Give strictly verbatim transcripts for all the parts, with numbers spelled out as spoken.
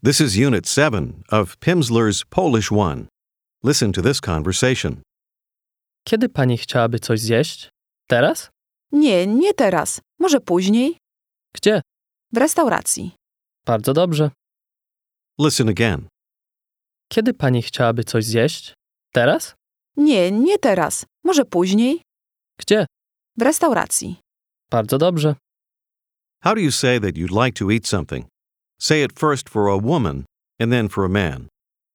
This is Unit seven of Pimsleur's Polish one. Listen to this conversation. Kiedy pani chciałaby coś zjeść? Teraz? Nie, nie teraz. Może później? Gdzie? W restauracji. Bardzo dobrze. Listen again. Kiedy pani chciałaby coś zjeść? Teraz? Nie, nie teraz. Może później? Gdzie? W restauracji. Bardzo dobrze. How do you say that you'd like to eat something? Say it first for a woman and then for a man.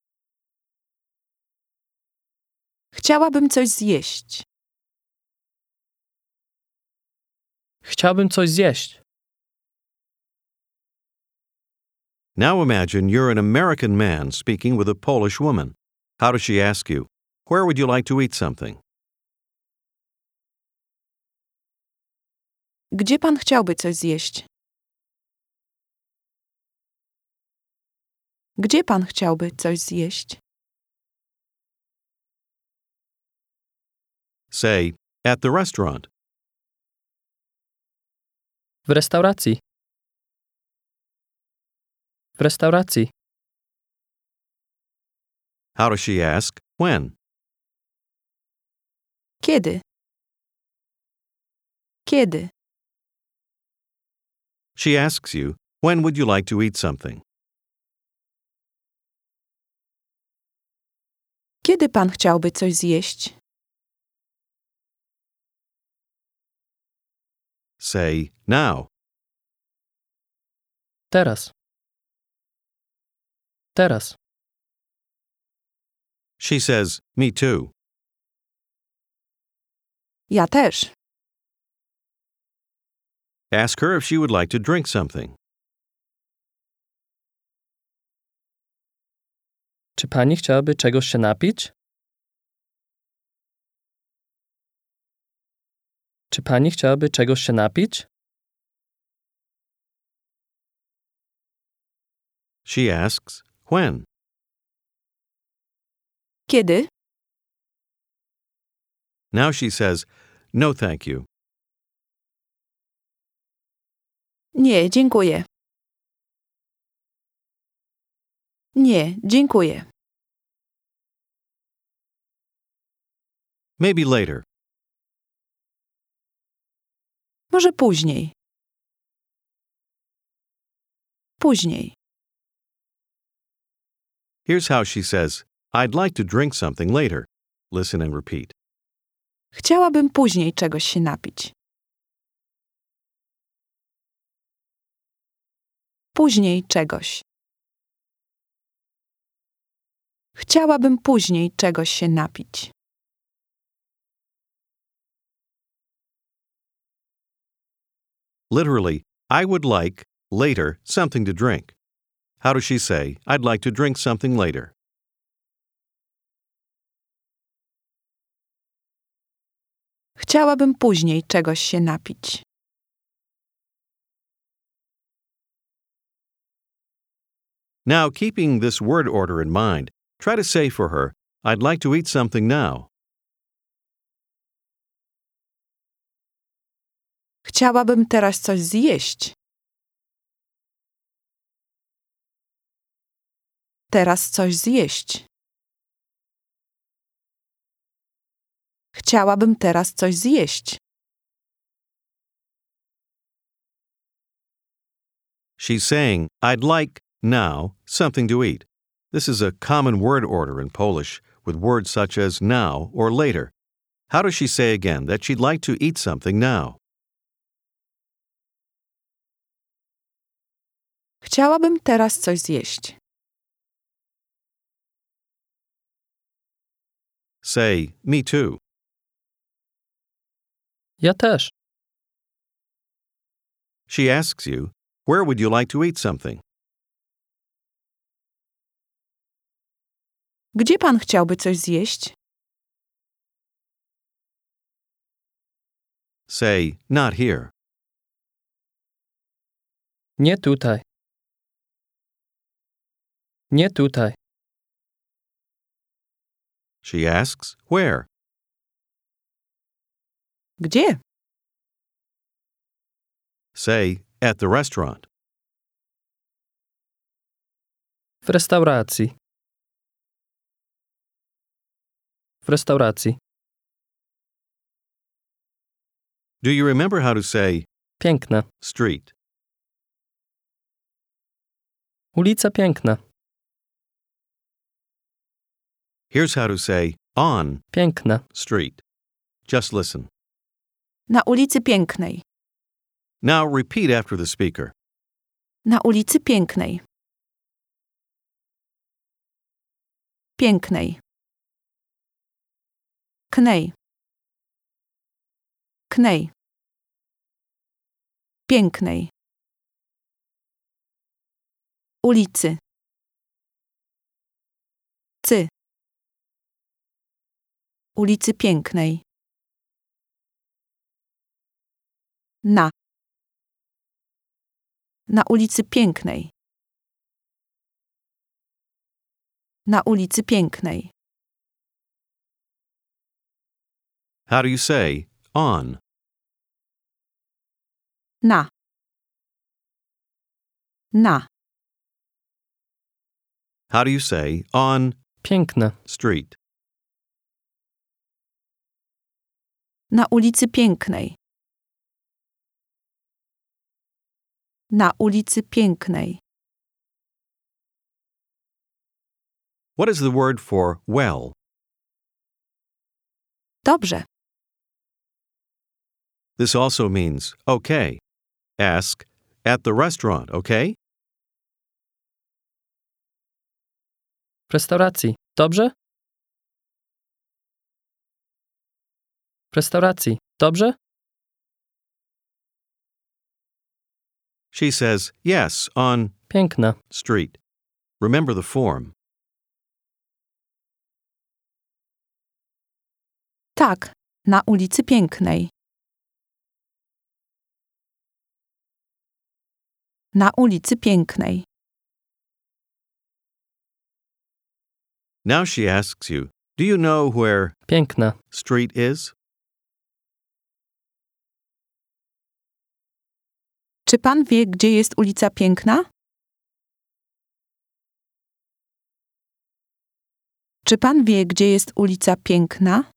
Chciałabym coś zjeść. Chciałbym coś zjeść. Now imagine you're an American man speaking with a Polish woman. How does she ask you? Where would you like to eat something? Gdzie pan chciałby coś zjeść? Gdzie pan chciałby coś zjeść? Say, at the restaurant. W restauracji. W restauracji. How does she ask? When? Kiedy? Kiedy? She asks you, when would you like to eat something? Kiedy pan chciałby coś zjeść? Say, now. Teraz. Teraz. She says, me too. Ja też. Ask her if she would like to drink something. Czy pani chciałaby czegoś się napić? Czy pani chciałaby czegoś się napić? She asks, when? Kiedy? Now she says, no thank you. Nie, dziękuję. Nie, dziękuję. Maybe later. Może później. Później. Here's how she says, I'd like to drink something later. Listen and repeat. Chciałabym później czegoś się napić. Później czegoś. Chciałabym później czegoś się napić. Literally, I would like, later, something to drink. How does she say, I'd like to drink something later? Chciałabym później czegoś się napić. Now, keeping this word order in mind, try to say for her, I'd like to eat something now. Chciałabym teraz coś zjeść. Teraz coś zjeść. Chciałabym teraz coś zjeść. She's saying, I'd like, now, something to eat. This is a common word order in Polish with words such as now or later. How does she say again that she'd like to eat something now? Chciałabym teraz coś zjeść. Say, me too. Ja też. She asks you, where would you like to eat something? Gdzie pan chciałby coś zjeść? Say, not here. Nie tutaj. Nie tutaj. She asks, where? Gdzie? Say, at the restaurant. W restauracji. W restauracji. Do you remember how to say Piękna. street? Ulica Piękna. Here's how to say on Piękna. street. Just listen. Na ulicy Pięknej. Now repeat after the speaker. Na ulicy Pięknej. Pięknej. Knej. Knej. Pięknej. Ulicy. Cy. Ulicy Pięknej. Na. Na ulicy Pięknej. Na ulicy Pięknej. How do you say on? Na. Na. How do you say on Piękna. street? Na ulicy Pięknej. Na ulicy Pięknej. What is the word for well? Dobrze. This also means okay. Ask, at the restaurant, okay? W restauracji. Dobrze? W restauracji. Dobrze? She says yes on Piękna. street. Remember the form. Tak, na ulicy Pięknej. Na ulicy Pięknej. Now she asks you, do you know where Piękna. street is? Czy pan wie, gdzie jest ulica Piękna? Czy pan wie, gdzie jest ulica Piękna?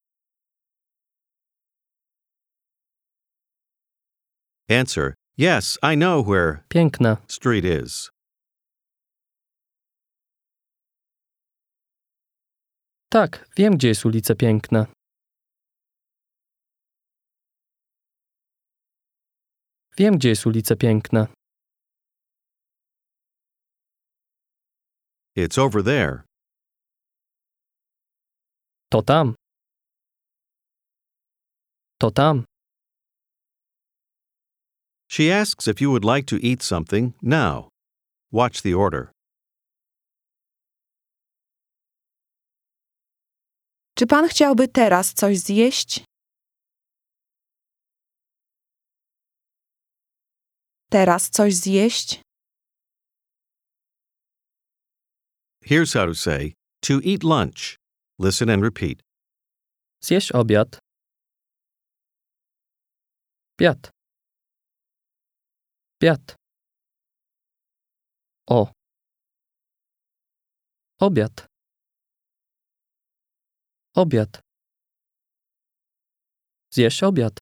Answer, yes, I know where Piękna. street is. Tak, wiem, gdzie jest ulica Piękna. Wiem, gdzie jest ulica Piękna. It's over there. To tam. To tam. She asks if you would like to eat something now. Watch the order. Czy pan chciałby teraz coś zjeść? Teraz coś zjeść? Here's how to say to eat lunch. Listen and repeat. Zjeść obiad. Biad. Biad. O. Obiad. Obiad. Zjeść obiad.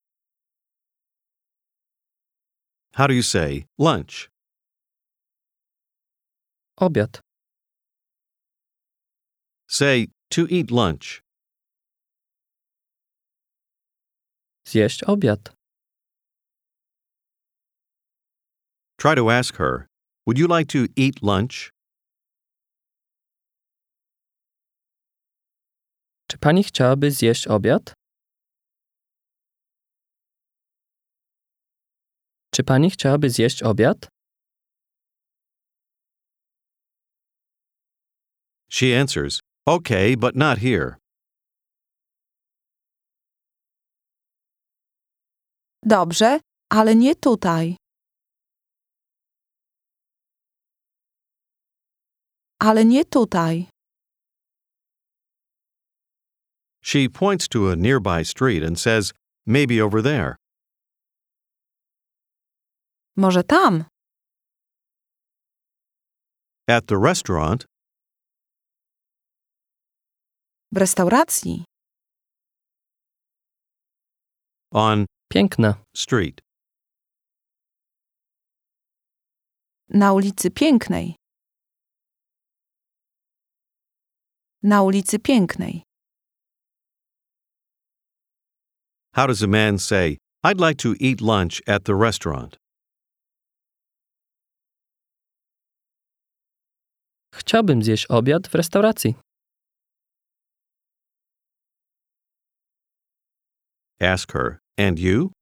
How do you say lunch? Obiad. Say to eat lunch. Zjeść obiad. Try to ask her, would you like to eat lunch? Czy pani chciałaby zjeść obiad? Czy pani chciałaby zjeść obiad? She answers, okay, but not here. Dobrze, ale nie tutaj. Ale nie tutaj. She points to a nearby street and says, maybe over there. Może tam. At the restaurant, W restauracji. On Piękna. street. Na ulicy Pięknej. Na ulicy Pięknej. How does a man say, I'd like to eat lunch at the restaurant? Chciałbym zjeść obiad w restauracji. Ask her, and you?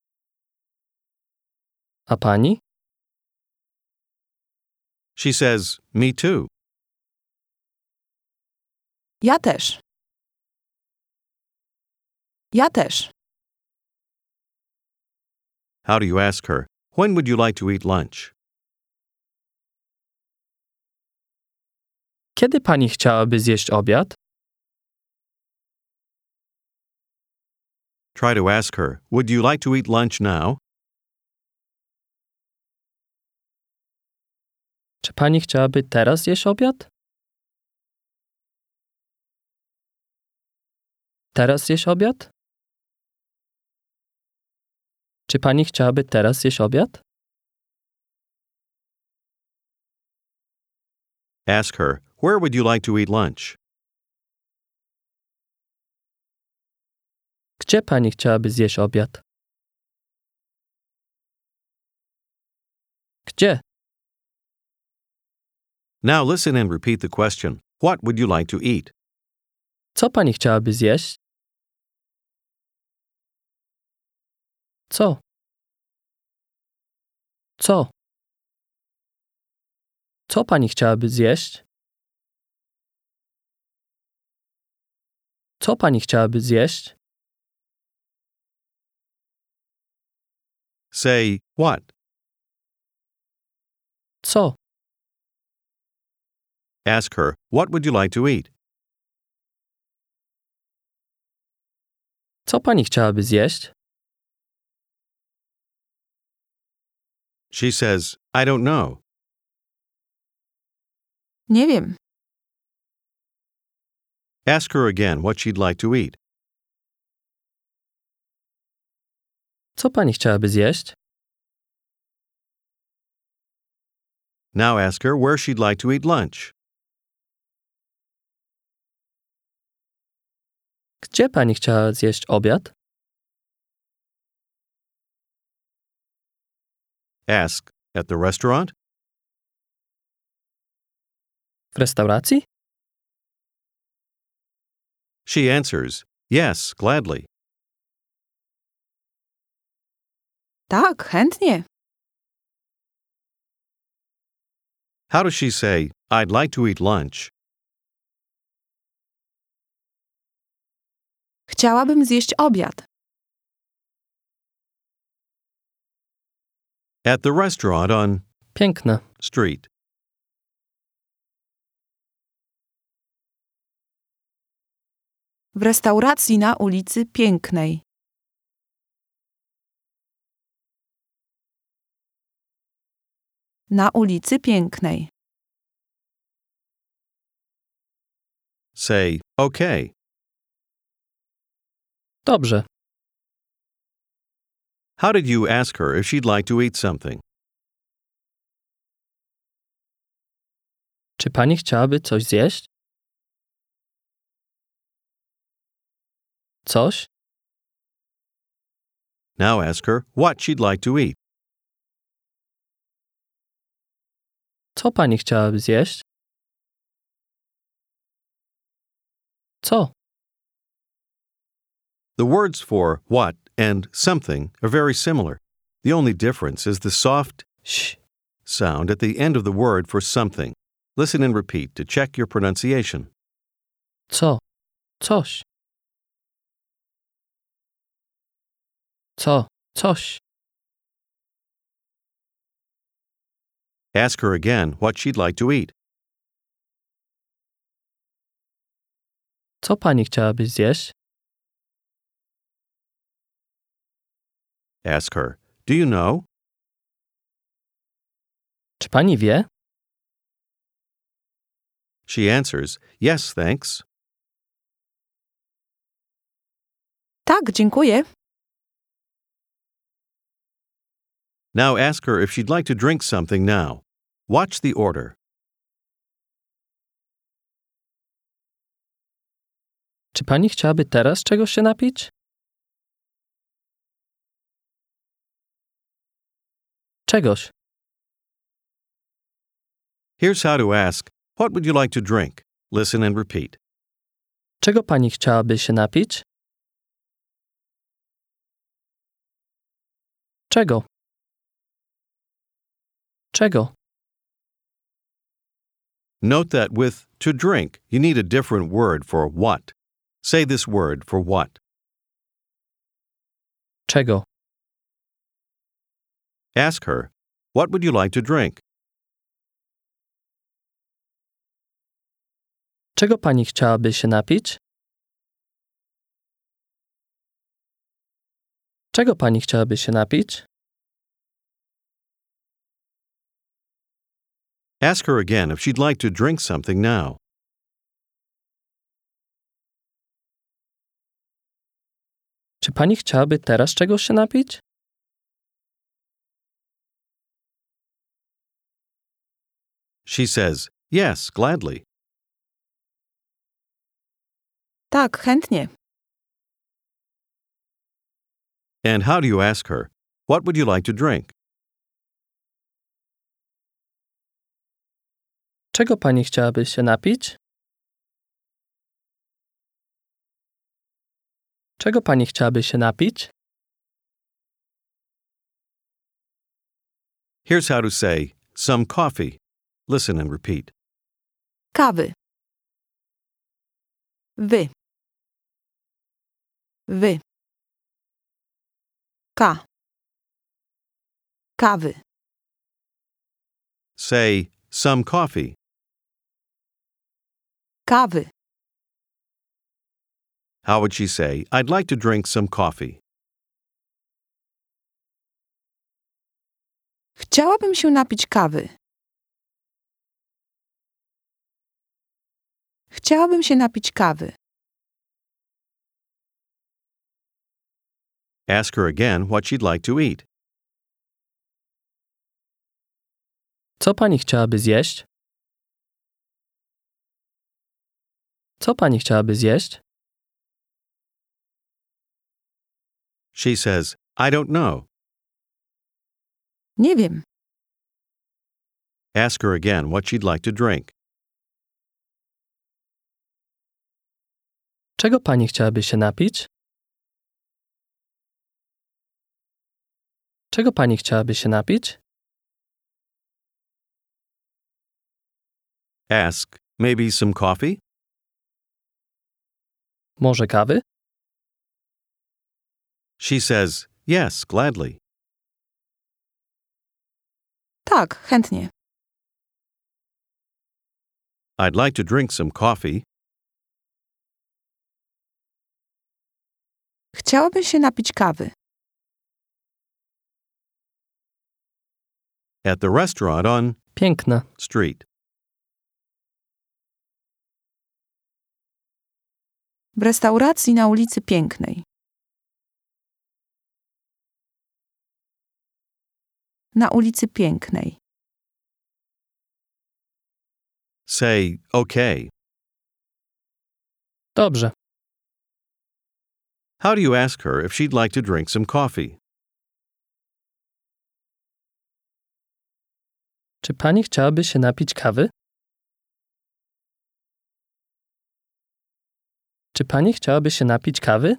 A pani? She says, me too. Ja też. Ja też. How do you ask her, when would you like to eat lunch? Kiedy pani chciałaby zjeść obiad? Try to ask her, would you like to eat lunch now? Czy pani chciałaby teraz zjeść obiad? Teraz zjeść obiad? Czy pani chciałaby teraz zjeść obiad? Ask her, where would you like to eat lunch? Gdzie pani chciałaby zjeść obiad? Gdzie? Now listen and repeat the question. What would you like to eat? Co pani chciałaby zjeść? Co? Co? Co pani chciałaby zjeść? Co pani chciałaby zjeść? Say, what? Co? Ask her, what would you like to eat? Co pani chciałaby zjeść? She says, I don't know. Nie wiem. Ask her again what she'd like to eat. Co pani chciałaby zjeść? Now ask her where she'd like to eat lunch. Gdzie pani chciała zjeść obiad? Ask, at the restaurant? W restauracji? She answers, yes, gladly. Tak, chętnie. How does she say, I'd like to eat lunch? Chciałabym zjeść obiad. At the restaurant on Piękna. street. W restauracji na ulicy Pięknej. Na ulicy Pięknej. Say, okay. Dobrze. How did you ask her if she'd like to eat something? Czy pani chciałaby coś zjeść? Coś? Now ask her what she'd like to eat. Co pani chciałaby zjeść? Co? The words for what and something are very similar. The only difference is the soft Ś. sound at the end of the word for something. Listen and repeat to check your pronunciation. Co? Coś. Co? Coś. Ask her again what she'd like to eat. Co pani chciałaby zjeść? Ask her, do you know? Czy pani wie? She answers, yes, thanks. Tak, dziękuję. Now ask her if she'd like to drink something now. Watch the order. Czy pani chciałaby teraz czegoś się napić? Czegoś. Here's how to ask, what would you like to drink? Listen and repeat. Czego pani chciałaby się napić? Czego? Czego? Note that with to drink, you need a different word for what. Say this word for what. Czego? Ask her, what would you like to drink? Czego pani chciałaby się napić? Czego pani chciałaby się napić? Ask her again if she'd like to drink something now. Czy pani chciałaby teraz czegoś się napić? She says, yes, gladly. Tak, chętnie. And how do you ask her, what would you like to drink? Czego pani chciałaby się napić? Czego pani chciałaby się napić? Here's how to say, some coffee. Listen and repeat. Kawy. Wy. Wy. Ka. Kawy. Say, some coffee. Kawy. How would she say, I'd like to drink some coffee? Chciałabym się napić kawy. Chciałabym się napić kawy. Ask her again what she'd like to eat. Co pani chciałaby zjeść? Co pani chciałaby zjeść? She says, I don't know. Nie wiem. Ask her again what she'd like to drink. Czego pani chciałaby się napić? Czego pani chciałaby się napić? Ask, maybe some coffee? Może kawy? She says, yes, gladly. Tak, chętnie. I'd like to drink some coffee. Chciałabym się napić kawy. At the restaurant on Piękna. street. W restauracji na ulicy Pięknej. Na ulicy Pięknej. Say, okay. Dobrze. How do you ask her if she'd like to drink some coffee? Czy pani chciałaby się napić kawy? Czy pani chciałaby się napić kawy?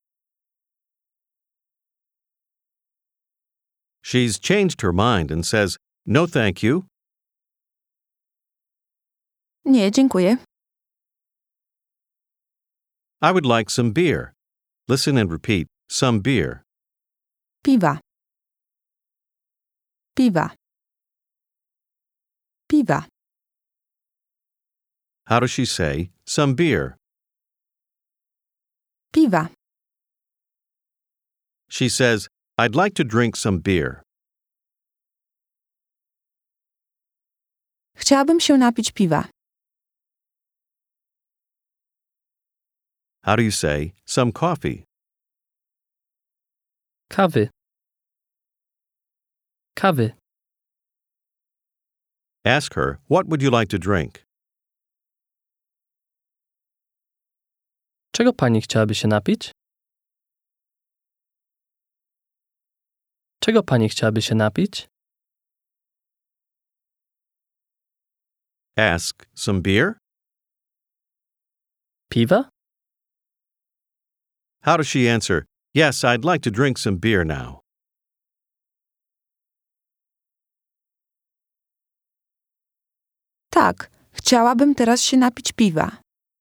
She's changed her mind and says, no thank you. Nie, dziękuję. I would like some beer. Listen and repeat, some beer. Piwa. Piwa. Piwa. How does she say, some beer? Piwa. She says, I'd like to drink some beer. Chciałabym się napić piwa. How do you say, some coffee? Kawy. Kawy. Ask her, what would you like to drink? Czego pani chciałaby się napić? Czego pani chciałaby się napić? Ask, some beer? Piwa? How does she answer, yes, I'd like to drink some beer now? Tak, chciałabym teraz się napić piwa.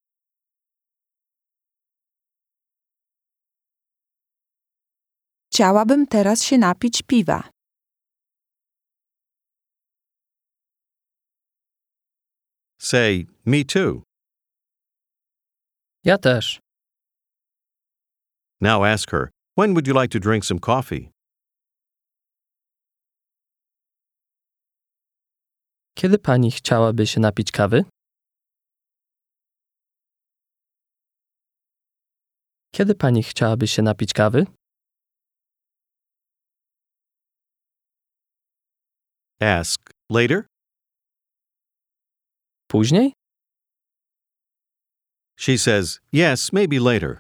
Chciałabym teraz się napić piwa. Say, me too. Ja też. Now ask her, when would you like to drink some coffee? Kiedy pani chciałaby się napić kawy? Kiedy pani chciałaby się napić kawy? Ask, later? Później? She says, yes, maybe later.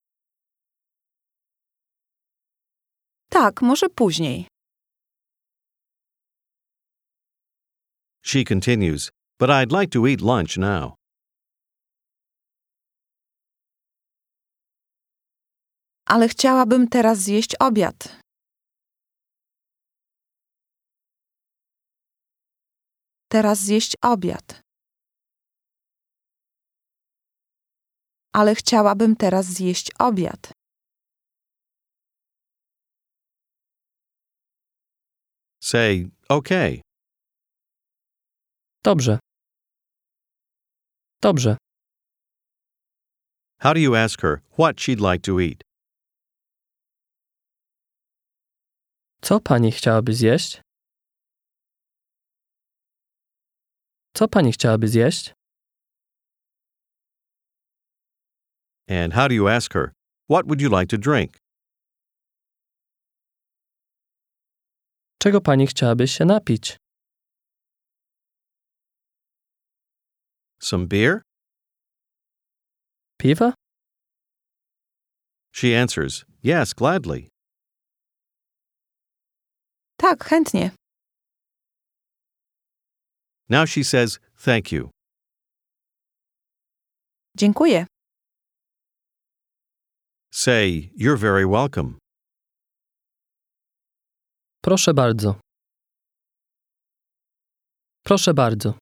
Tak, może później. She continues, but I'd like to eat lunch now. Ale chciałabym teraz zjeść obiad. Teraz zjeść obiad. Ale chciałabym teraz zjeść obiad. Say, okay. Dobrze. Dobrze. How do you ask her what she'd like to eat? Co pani chciałaby zjeść? Co pani chciałaby zjeść? And how do you ask her, what would you like to drink? Czego pani chciałaby się napić? Some beer? Piwa? She answers, yes, gladly. Tak, chętnie. Now she says, thank you. Dziękuję. Say, you're very welcome. Proszę bardzo. Proszę bardzo.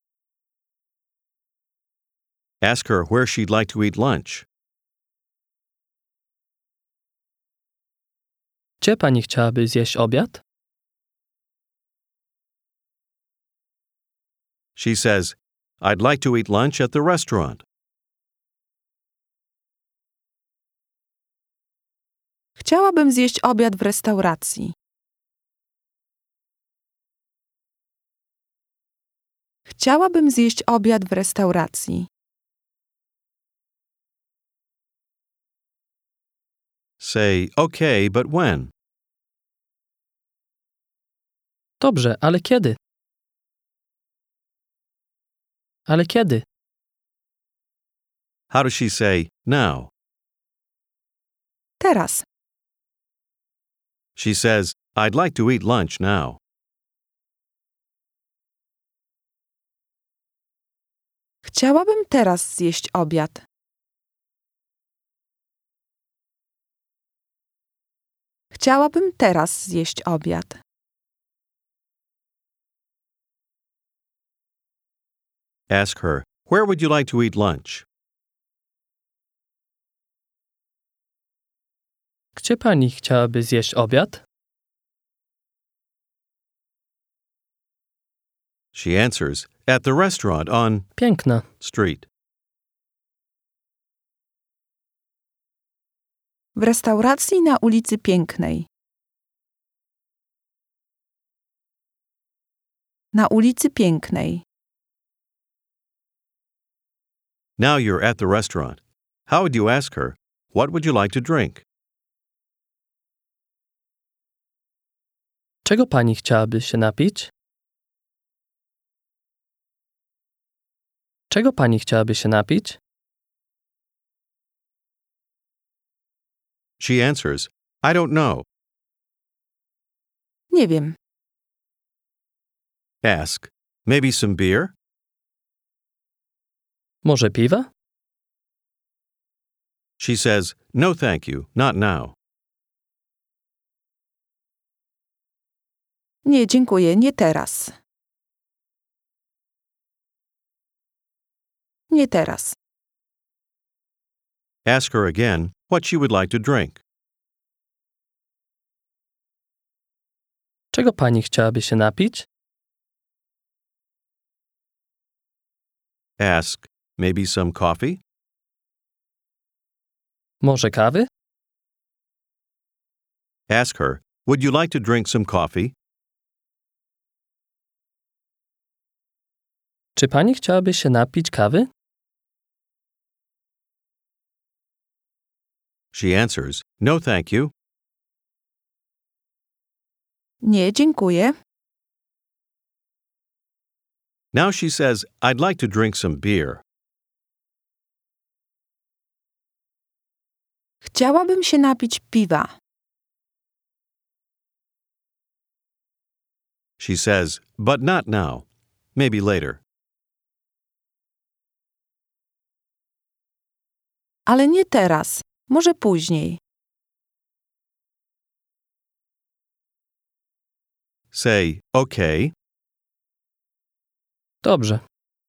Ask her where she'd like to eat lunch. Gdzie pani chciałaby zjeść obiad? She says, I'd like to eat lunch at the restaurant. Chciałabym zjeść obiad w restauracji. Chciałabym zjeść obiad w restauracji. Say, okay, but when? Dobrze, ale kiedy? Ale kiedy? How does she say, now? Teraz. She says, I'd like to eat lunch now. Chciałabym teraz zjeść obiad. Chciałabym teraz zjeść obiad. Ask her, where would you like to eat lunch? Gdzie pani chciałaby zjeść obiad? She answers, at the restaurant on Piękna. street. W restauracji na ulicy Pięknej. Na ulicy Pięknej. Now you're at the restaurant. How would you ask her, what would you like to drink? Czego pani chciałaby się napić? Czego pani chciałaby się napić? She answers, I don't know. Nie wiem. Ask, maybe some beer? Może piwa? She says, no thank you, not now. Nie, dziękuję, nie teraz. Nie teraz. Ask her again what she would like to drink. Czego pani chciałaby się napić? Ask, maybe some coffee? Może kawy? Ask her, would you like to drink some coffee? Czy pani chciałaby się napić kawy? She answers, no thank you. Nie, dziękuję. Now she says, I'd like to drink some beer. Chciałabym się napić piwa. She says, but not now. Maybe later. Ale nie teraz. Może później. Say, okay, Dobrze.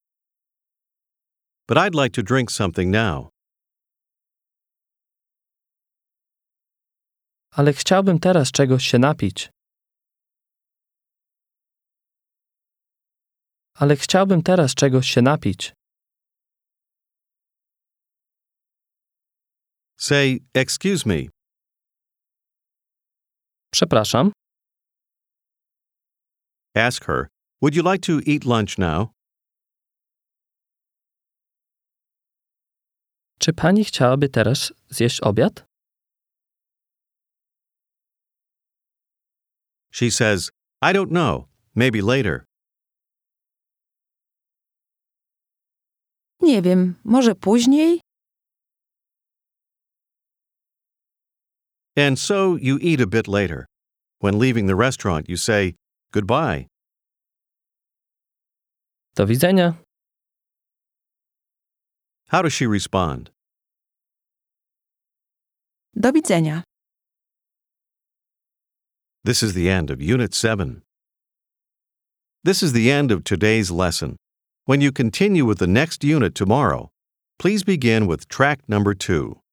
but I'd like to drink something now. Ale chciałbym teraz czegoś się napić. Ale chciałbym teraz czegoś się napić. Say, excuse me. Przepraszam. Ask her, would you like to eat lunch now? Czy pani chciałaby teraz zjeść obiad? She says, I don't know. Maybe later. Nie wiem, może później? And so you eat a bit later. When leaving the restaurant, you say, goodbye. Do widzenia. How does she respond? Do widzenia. This is the end of Unit seven. This is the end of today's lesson. When you continue with the next unit tomorrow, please begin with track number two.